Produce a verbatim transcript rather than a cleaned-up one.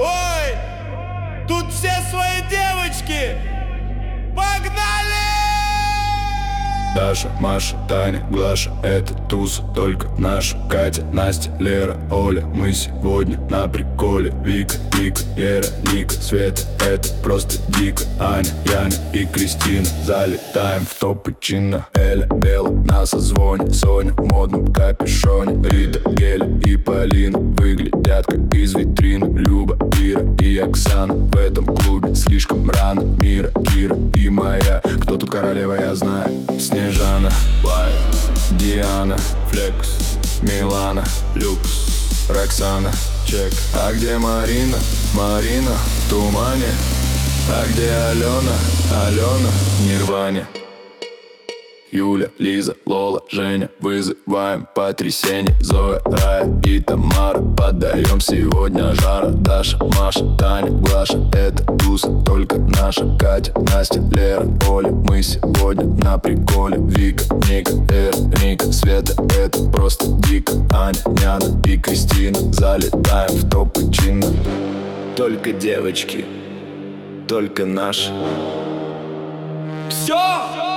Ой, тут все свои девочки. Погнали! Даша, Маша, Таня, Глаша, это туз только наша. Катя, Настя, Лера, Оля, мы сегодня на приколе. Вика, Вика, Лера, Ника, Света, это просто дико. Аня, Яна и Кристина, залетаем в топы чинно. Эля, Бела, на созвоне. Соня в модном капюшоне. Рита, Геля и Полина выглядят как из витрины. Люба, Ира и Оксана в этом клубе слишком рано. Мира, Кира и моя. Кто тут королева, я знаю. Снежана, Лайт, Диана, Флекс, Милана, Люкс, Роксана, Чек. А где Марина? Марина в тумане. А где Алена? Алена в Нирване. Юля, Лиза, Лола, Женя, вызываем потрясение. Зоя, Рая и Тамара, поддаем сегодня жара. Даша, Маша, Таня, Глаша, это туз только наша. Катя, Настя, Лера, Оля, мы сегодня на приколе. Вика, Ника, Эра, Ника, Света, это просто дико. Аня, Яна и Кристина, залетаем в топы чинно. Только девочки, только наши. Все!